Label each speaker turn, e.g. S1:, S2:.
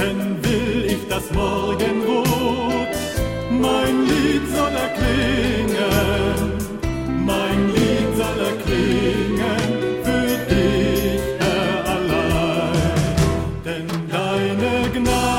S1: Morgen will ich das Morgenrot. Mein Lied soll erklingen, mein Lied soll erklingen für dich, Herr, allein. Denn deine Gnade